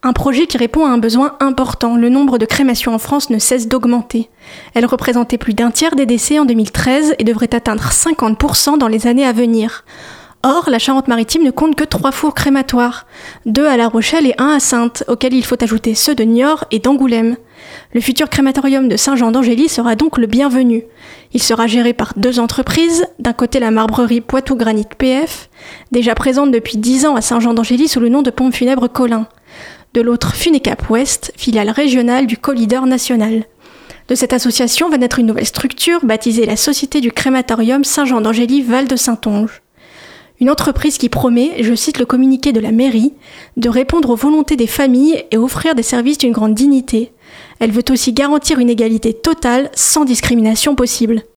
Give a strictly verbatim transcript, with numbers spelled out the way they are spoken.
Un projet qui répond à un besoin important. Le nombre de crémations en France ne cesse d'augmenter. Elle représentait plus d'un tiers des décès en deux mille treize et devrait atteindre cinquante pour cent dans les années à venir. Or, la Charente-Maritime ne compte que trois fours crématoires, deux à La Rochelle et un à Saintes, auxquels il faut ajouter ceux de Niort et d'Angoulême. Le futur crématorium de Saint-Jean-d'Angély sera donc le bienvenu. Il sera géré par deux entreprises, d'un côté la marbrerie Poitou Granit P F, déjà présente depuis dix ans à Saint-Jean-d'Angély sous le nom de Pompes Funèbres Collin. De l'autre, Funecap Ouest, filiale régionale du co-leader national. De cette association va naître une nouvelle structure baptisée la Société du crématorium Saint-Jean-d'Angély Val de Saintonge. Une entreprise qui promet, je cite le communiqué de la mairie, de répondre aux volontés des familles et offrir des services d'une grande dignité. Elle veut aussi garantir une égalité totale sans discrimination possible.